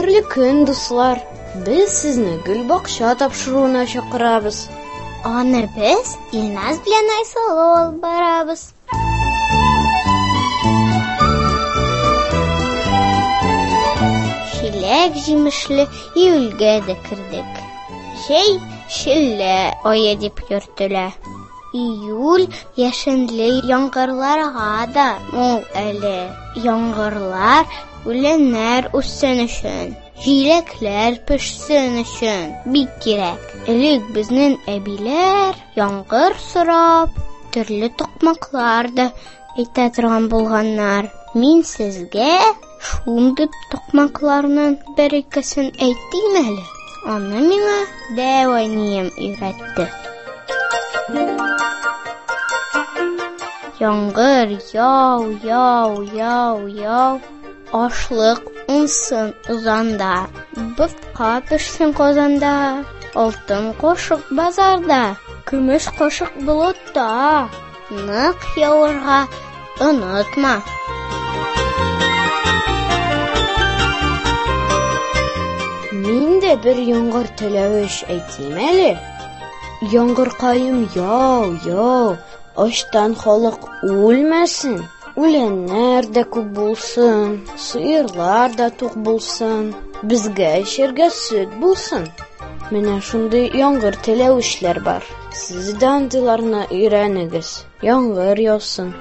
Хәерле көн, дуслар. Без сезне гөл бакча тапшыруына чакырабыз. Аны без Илназ белән Айсылу алып барабыз. Чиләк җимешле июльгә дә кердек. Җәй шиллә ае дип йөртелә. Июль яшенле яңгырларга да мул әле. Яңгырлар үләннәр үссен өчен, җиләкләр пешсен өчен бик кирәк. Элек безнең әбиләр яңгыр сорап, төрле токмаклар да әйтә торган булганнар. Мин сезгә шундый токмакларның бер-икесен әйтим әле. Аны миңа дәванием өйрәтте. Яңгыр яу, яу, яу, яу. Ашлык унсын узанда, бутка пешсен казанда, алтын кошык базарда, көмеш кошык болытта. Нык яурга онытма. Мин дә бер яңгыр теләвеш әйтим әле. Яңгыркаем яу, яу, аштан халык үлмәсен. Үләннәр дә күп булсын, сыерлар да тук булсын, безгә эчәргә сөт булсын. Менә шундый яңгыр теләвешләр бар. Сез дә андыйларны өйрәнегез. Яңгыр яусын.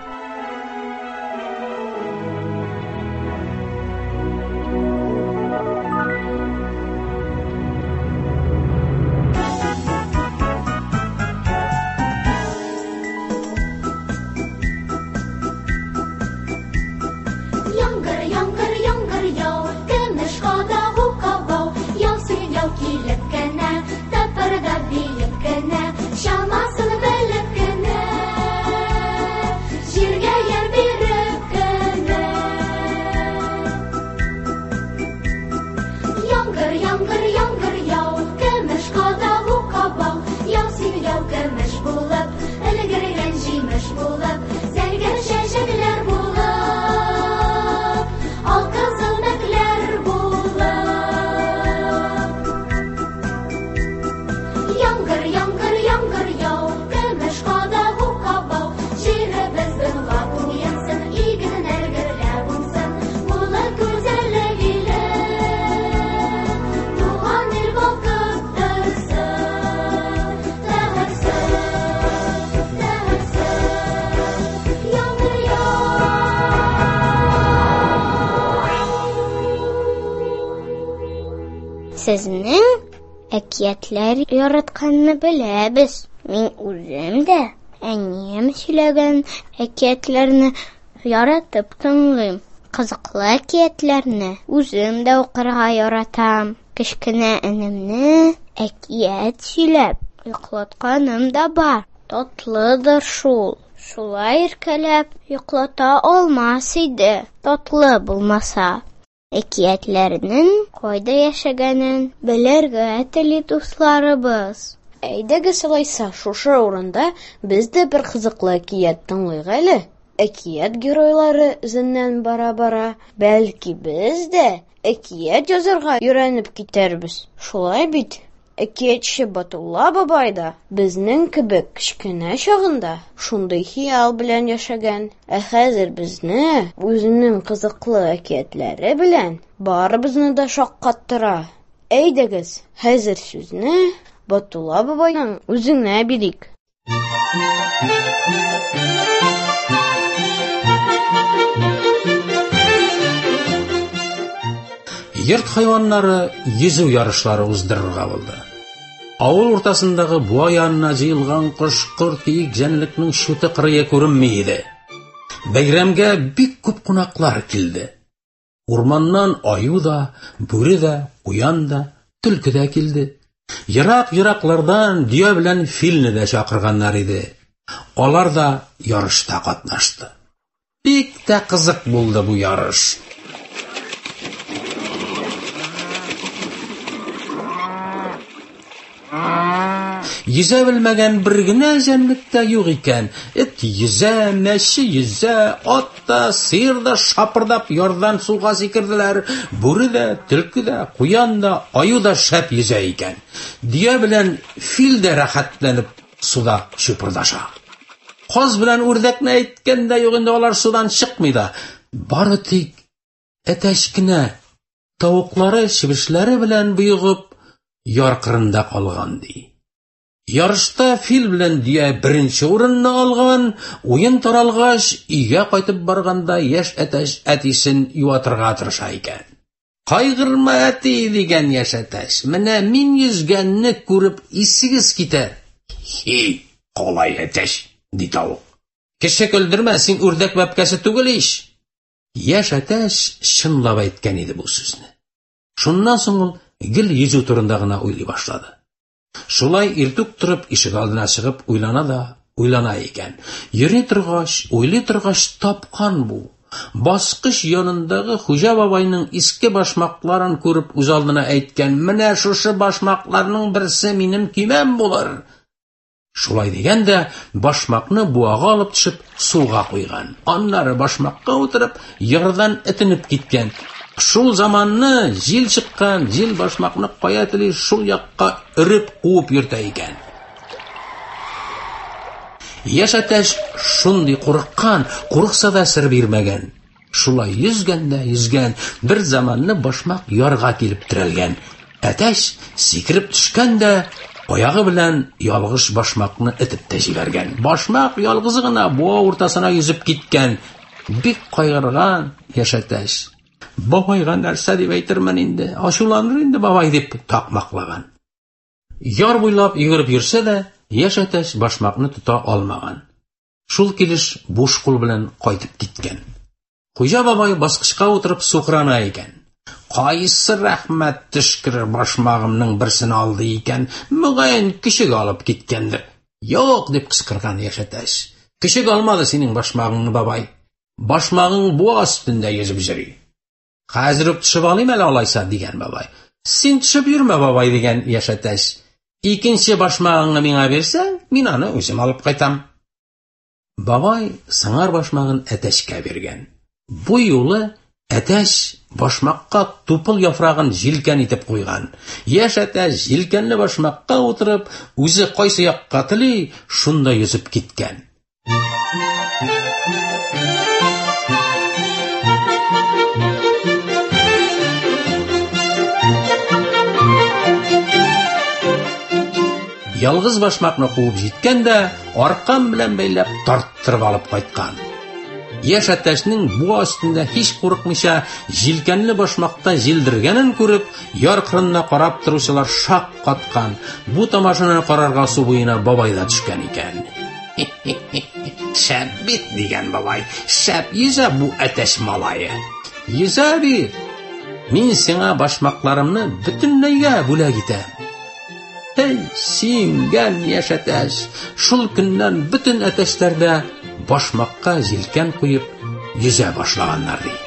Сезнең әкиятләр яратканны беләбез. Мин үзем дә әнием сөйләгән әкиятләрне яратып тыңлыйм. Кызыклы әкиятләрне үзем дә укырга яратам. Кечкенә энемне әкият сөйләп йоклатканым да бар. Татлыдыр шул. Шулай иркәләп йоклата алмас иде, татлы булмаса. Әкиятләрнең кайда яшәгәнен белергә тели дусларыбыз. Әйдәгез алайса, шушы урында без дә бер кызыклы әкият тыңлыйк әле. Әкият геройлары үзеннән бара-бара, бәлки без дә әкият язарга өйрәнеп китәрбез. Шулай бит? Әкиятче Батулла бабай да безнең кебек кечкенә чагында шундый хыял белән яшәгән. Ә хәзер безне үзенең кызыклы әкиятләре белән барыбызны да шаккаттыра. Әйдәгез, хәзер сүзне Батулла бабайның үзенә бирик. Йорт хайваннары йөзү ярышлары уздырырга булды. Авыл уртасындагы буа янына җыелган кош-корт киек җәнлекнең шуты кырые күренми иде. Бәйрәмгә бик күп кунаклар килде. Урманнан аю да, бүре дә, куян да, төлке дә килде. Ерак-ераклардан дөя белән филне дә чакырганнар иде. Алар да ярышта катнашты. Бик тә кызык булды бу ярыш. Йөзә белмәгән бер генә җәнлек тә юк икән. Эт йөзә, мәче йөзә, ат та, сыер да шапырдап ярдан суга сикерделәр. Бүре дә, төлке дә, куян да, аю да шәп йөзә икән. Дия белән фил дә рәхәтләнеп суда чупырдаша. Каз белән үрдәкне әйткәндә юк инде, алар судан чыкмый да. Бары тик әтәч кенә тавыклары чебешләре белән буйгып яр кырында калган ди. Ярышта фил белән дия беренче урынны алган. Уен таралгач, өйгә кайтып барганда яшь әтәч әтисен юатырга тырыша икән. Кайгырма әти дигән яшь әтәч, менә мин йөзгәнне күреп исегез китәр. Хи, калай әтәч, ди тавык. Кеше көлдермә, син үрдәк бәбкәсе түгел ич. Яшь әтәч чынлап әйткән иде бу сүзне. Шуннан соң ул гел йөзү турында гына уйлый башлады. Шулай иртүк торып ишек алдына чыгып уйлана икән. Йөри торгач, уйлый торгач тапкан бу. Баскыч янындагы Хуҗа бабайның иске башмакларын күреп үз алдына әйткән: "Менә шушы башмакларның берсе минем кимәм булыр." Шулай дигәндә, башмакны буага алып төшеп суга куйган. Аннары башмакка утырып, ярдан этенеп киткән. Шул заманны җил чыккан, җил башмакны кая тели шул якка үреп куып йөртә икән. Яшь әтәч шундый курыккан, курыкса да сер бирмәгән. Шулай йөзгән, бер заманны башмак ярга килеп терәлгән. Әтәч сикереп төшкән дә аягы белән ялгыш башмакны этеп тә җибәргән. Башмак ялгызы гына буа уртасына йөзеп киткән. Бик кайгырган яшь әтәч. Бабайга нәрсә дип әйтермен инде? Ачуланыр инде бабай дип такмаклаган. Яр буйлап йөгереп йөрсә дә, яшь әтәч башмакны тота алмаган. Шул килеш буш кул белән кайтып киткән. Хуҗа бабай баскычка утырып сукрана икән. Кайсы рәхмәт төшкер башмагымның берсен алды икән, мөгаен кишек алып киткәндер. Юк, дип кычкырган яшь әтәч. Кишек алмады синең башмагыңны, бабай. Башмагың буа өстендә йөзеп йөри. Хәзер үк төшеп алыйм әле алайса, дигән бабай. Син төшеп йөрмә, бабай, дигән яшь әтәч. Икенче башмагыңны миңа бирсәң, мин аны үзем алып кайтам. Бабай сыңар башмагын әтәчкә биргән. Бу юлы әтәч башмакка тупыл яфрагын җилкән итеп куйган. Яшь әтәч җилкәнле башмакка утырып, үзе кайсы якка тели, шунда йөзеп киткән. Ялгыз башмакны куып җиткәндә, аркан белән бәйләп тарттырып алып кайткан. Яшь әтәчнең буа өстендә һич курыкмыйча җилкәнле башмакта җилдергәнен күреп, яр кырына карап торучылар шак каткан. Бу тамашаны карарга су буена бабай да төшкән икән. Шәп бит, дигән бабай. Шәп йөзә бу әтәч малае. Йөзә бит. Мин сиңа башмакларымны бөтенләйгә бүләк итәм. Эй, сиңгән яшь әтәч, шул көннән бөтен әтәчләрдә башмакка җилкән куеп йөзә башлаганнар ди.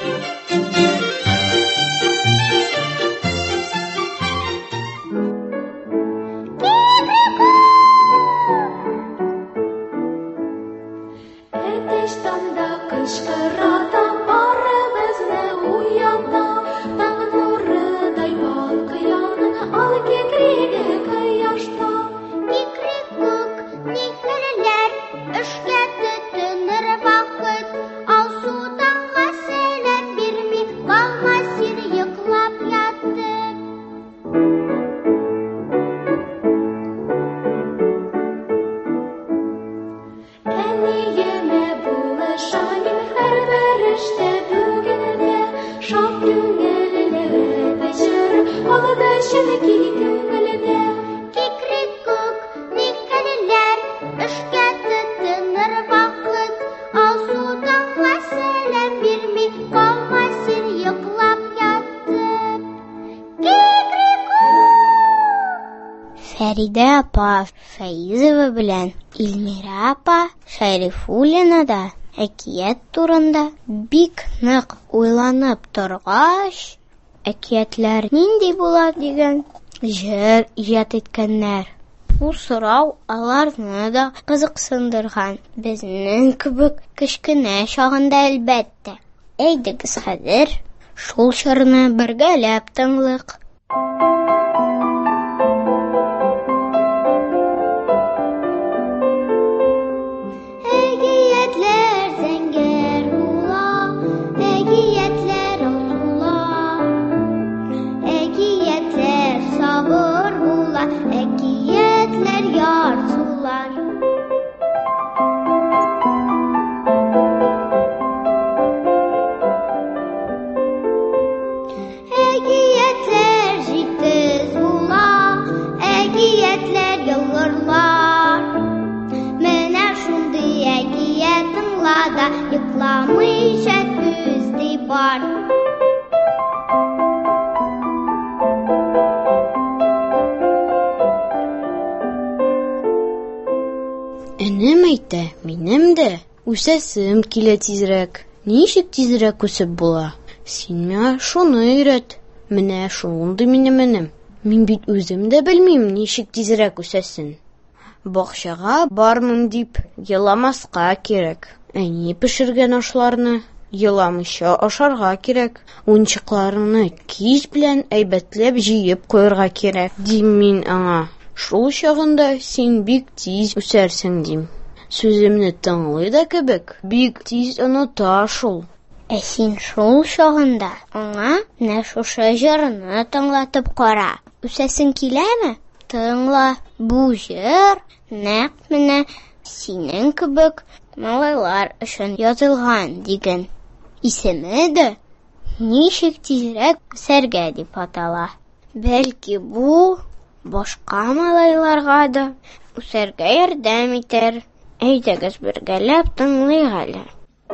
Фәридә апа Фәйзова белән Илмира апа Шәрифуллина да әкият турында бик нык уйланып торгач, әкиятләр нинди була дигән җыр иҗат иткәннәр. Бу сорау аларны да кызыксындырган. Безнең кебек кечкенә чагында әлбәттә. Әйдәгез хәзер шул чорны бергәләп тыңлыйк. Энем әйтә, минем дә үсәсем килә тизрәк. Ничек тизрәк үсеп була? Син миңа шуны өйрәт. Менә шундый минем энем. Мин бит үзем дә белмим, ничек тизрәк үсәсен. Бакчага бармын дип еламаска кирәк. Әни пешергән ашларны еламыйча ашарга кирәк. Уенчыкларны кич белән әйбәтләп җыеп куярга кирәк. Дим мин аңа. Шул чагында син бик тиз үсәрсең дим. Сүземне тыңлый да кебек, бик тиз оныта шул. Син шул чагында аңа менә шушы җырны тыңлатып кара. Үсәсең киләме? Тыңла. Бу җыр нәкъ менә синең кебек малайлар өчен язылган дигән. Исеме дә ничек тизрәк үсәргә дип атала. Бәлки бу башка малайларга да үсәргә ярдәм итәр. Әйдәгез бергәләп тыңлыйк әле.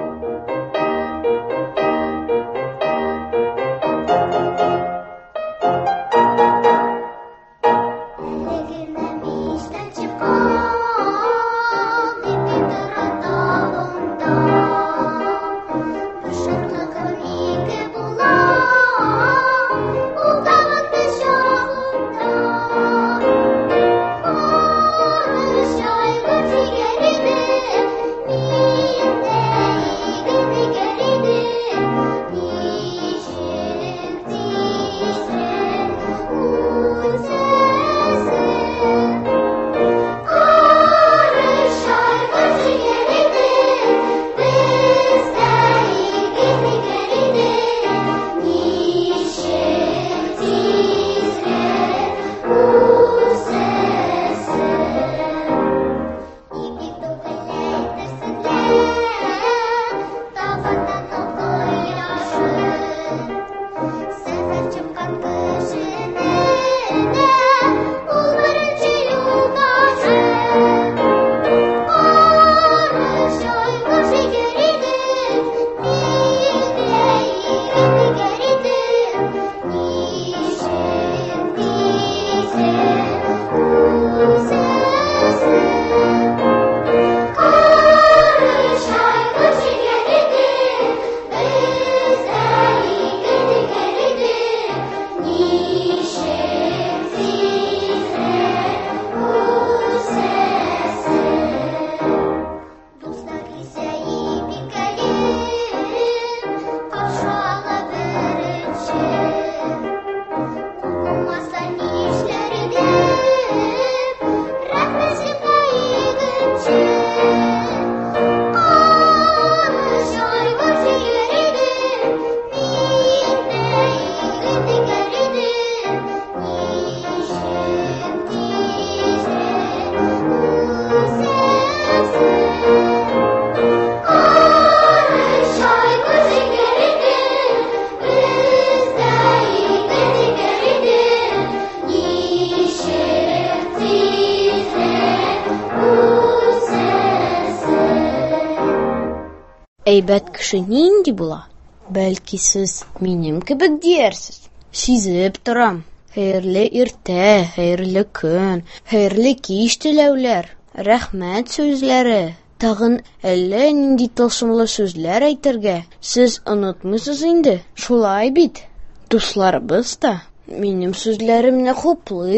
Әйбәт кеше нинди була? Бәлки сез минем кебек диярсез. Сизеп торам. Хәерле иртә, хәерле көн, хәерле кич теләүләр, рәхмәт сүзләре, тагын әллә нинди тылсымлы сүзләр әйтергә сез онытмыйсыз инде. Шулай бит. Дусларыбыз да минем сүзләремне хуплый,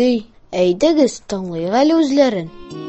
Әйдәгез, тыңлыйк әле үзләрен.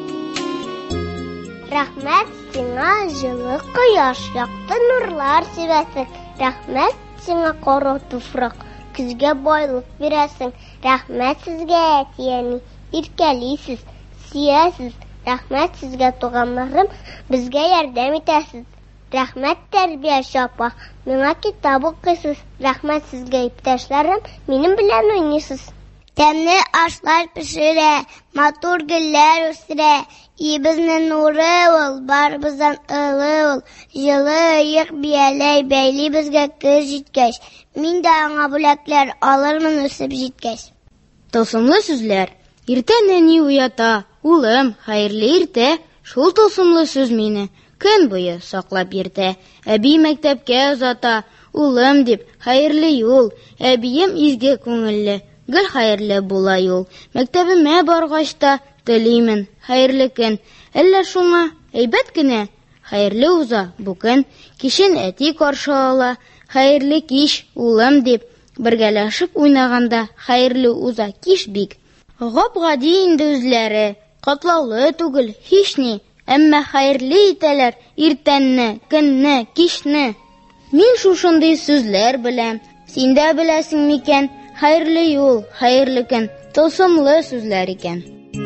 Рәхмәт сиңа җылы кояш, якты нурлар сибәсең. Рәхмәт сиңа кара туфрак, көзгә байлык бирәсең. Рәхмәт сезгә әтиәни, иркәлисез, сөясез. Рәхмәт сезгә туганнарым, безгә ярдәм итәсез. Рәхмәт тәрбияче апа, миңа китап укыйсыз. Рәхмәт сезгә иптәшләрем, минем белән уйныйсыз. Тәмле ашлар пешерә, матур гөлләр үстерә. Ибезнең нуры ул, барыбыздан ылы ул. Җылы ыек бияләй бәйли безгә көз җиткәч. Мин дә аңа бүләкләр алырмын үсеп җиткәч. Тылсымлы сүзләр. Иртә нәни уята, улым, хәерле иртә. Шул тылсымлы сүз мине көн буе саклап йөртә. Әби мәктәпкә озата, улым дип, хәерле юл. Әбием изге күңелле, гел хәерле була юл. Мәктәбемә баргач та телимен, хәерле көн. Әллә шуңа әйбәт кенә, хәерле уза бу көн. Кичен әти каршы ала, хәерле кич, улым дип. Бергәләшеп уйнаганда хәерле уза кич бик. Гап-гади инде үзләре, катлаулы түгел, һич ни. Әмма хәерле итәләр иртәнне, көнне, кичне. Мин шушындый сүзләр беләм. Син дә беләсең микән? Хәерле юл, хәерле көн, тылсымлы сүзләр икән.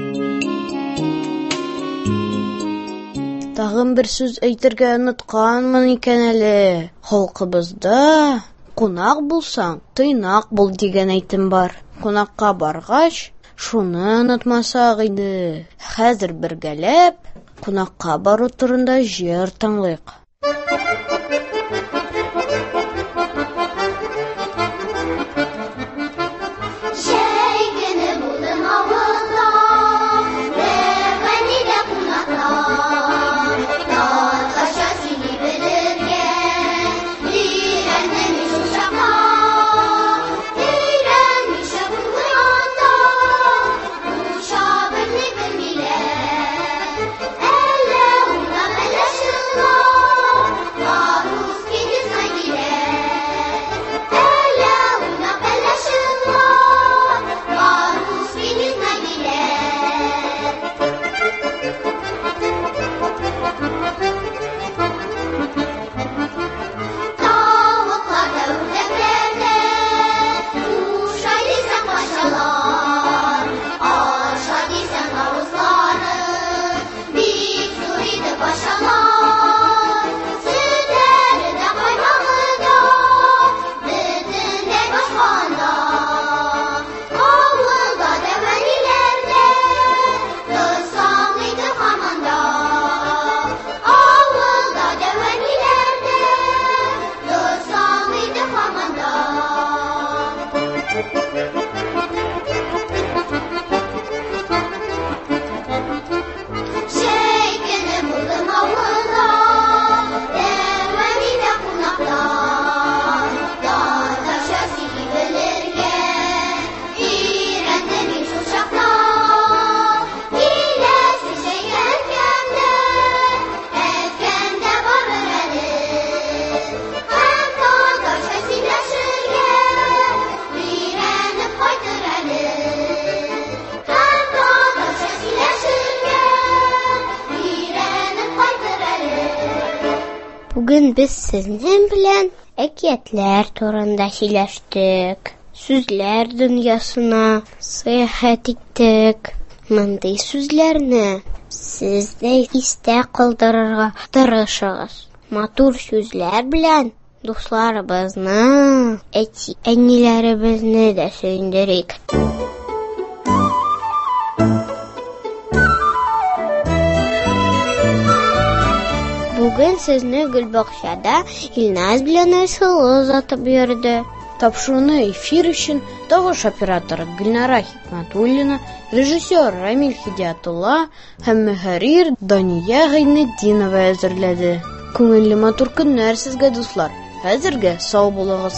Тагын бер сүз әйтергә онытканмын икән әле. Халкыбызда кунак булсаң, тыйнак бул дигән әйтем бар. Кунакка баргач, шуны онытмасак иде. Хәзер бергәләп кунакка бару турында җыр тыңлыйк. Бүген без сезнең белән әкиятләр турында сөйләштек. Сүзләр дөньясына сәяхәт иттек. Мондый сүзләрне сез дә истә калдырырга тырышыгыз. Матур сүзләр белән дусларыбызны, әниләребезне дә сөендерик. Бүген сезне Гөлбакчада Илназ белән Айсылу озатып йөрде. Тапшыруны эфир өчен тавыш операторы Гөлнара Хикмәтуллина, режиссер Рамил Хидиятулла һәм мөхәррир Дания Гайнетдинова әзерләде. Күңелле матур көннәр сезгә, дуслар. Хәзергә сау булыгыз.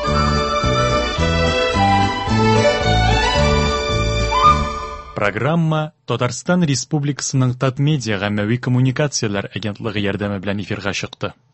Программа Татарстан Республикасының Татмедиа гаммәви коммуникацияләр агентлыгы ярдәме белән эфирга чыкты.